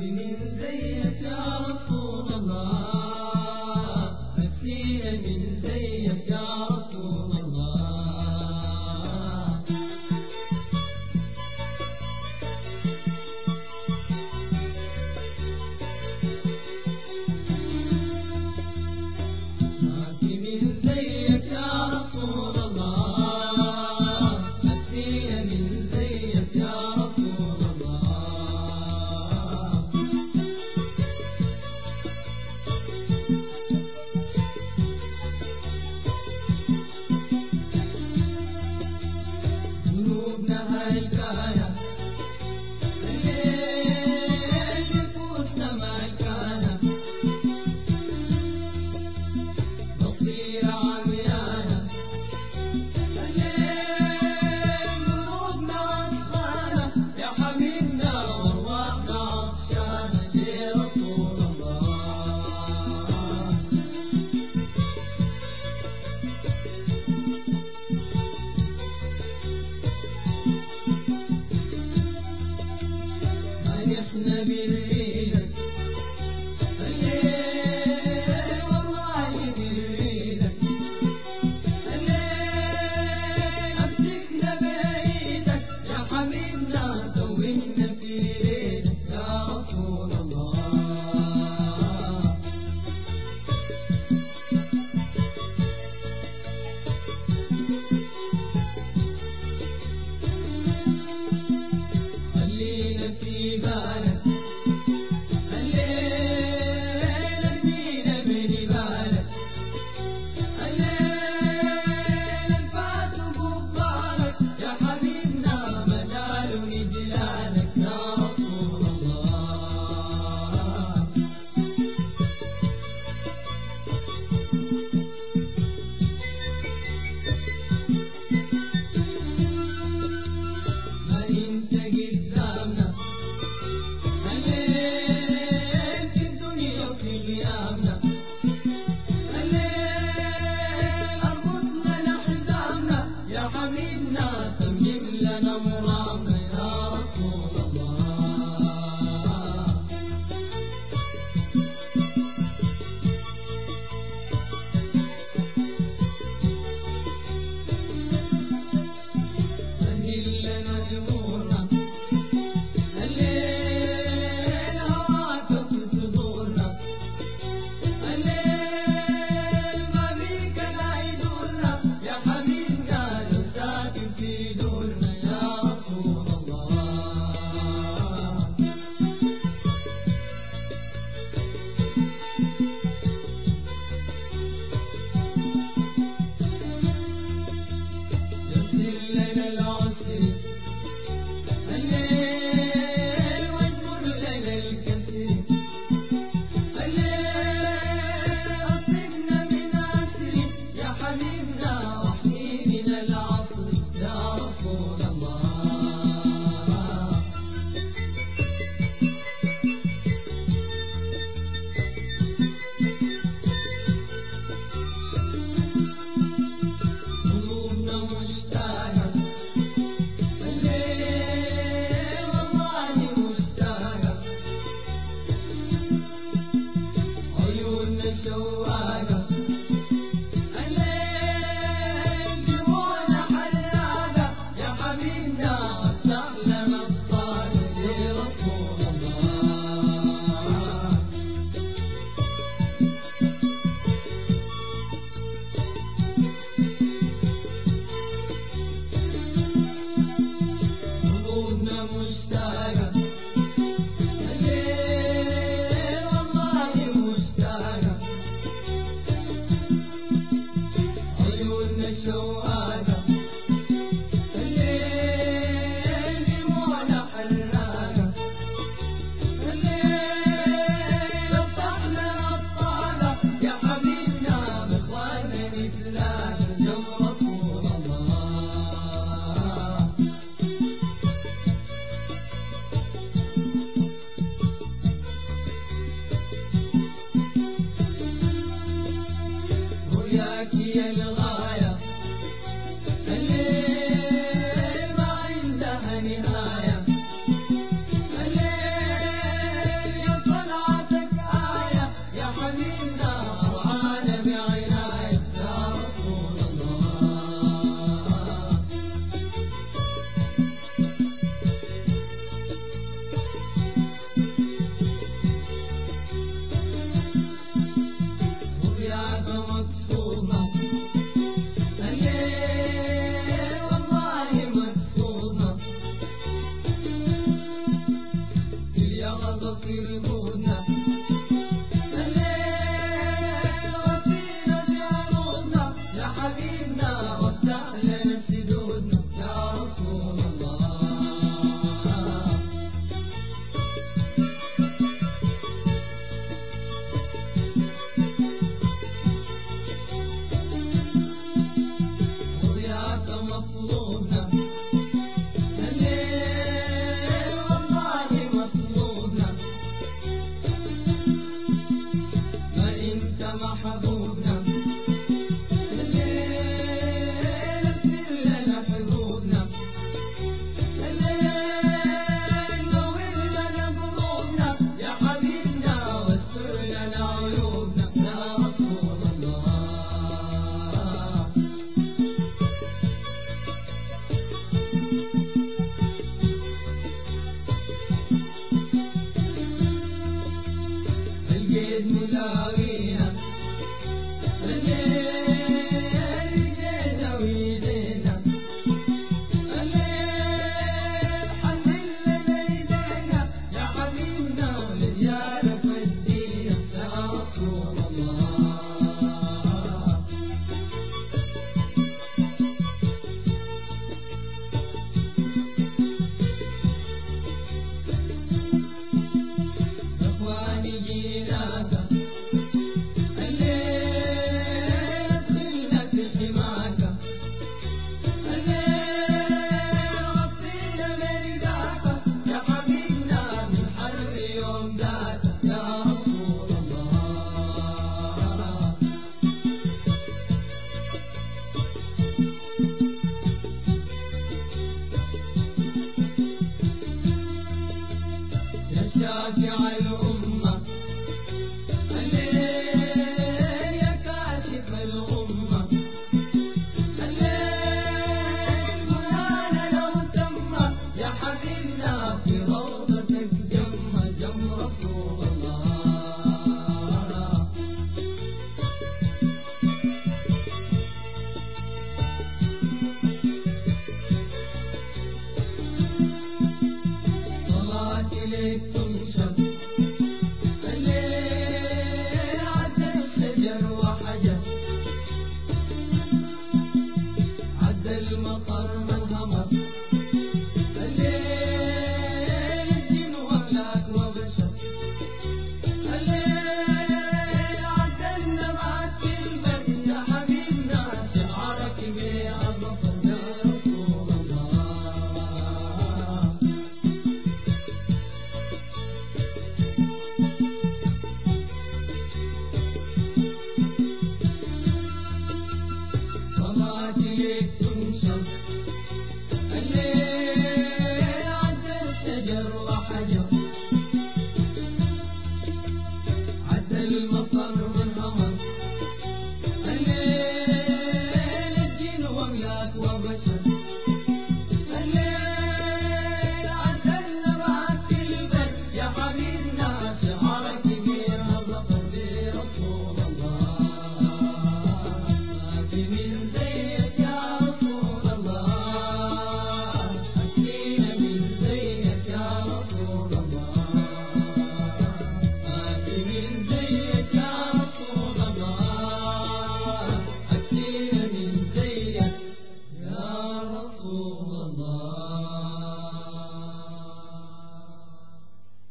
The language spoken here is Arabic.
في مطلوبنا الليل والله مطلوبنا ما انت محبوبنا الليل كلنا حبوبنا الليل نور لنا قلوبنا يا حبيبنا واستر لنا عيوبنا يا رسول الله الجيد ملاقينا الليل جينا ويدينا الليل حلل لنا ايدينا يا حبيبنا لزيارة الدين يا رسول الله اخواني جيناك شافع الأمة الليل يا كاشف الأمة الليل مولانا لو سمى يا حبيبنا في روضتك جم رسول الله صلاتي لك تنشر الليل عدى الشجر وحجر عدى المطر من همر الليل الجن وأملاك وبشر الليل عدى النبات في البر يا حبيبنا شعرك بيع البصر يا رسول الله صلاتي لك تنشر الليل عدى الشجر وحجر عدى المطر من همر الليل الجن وأملاك وبشر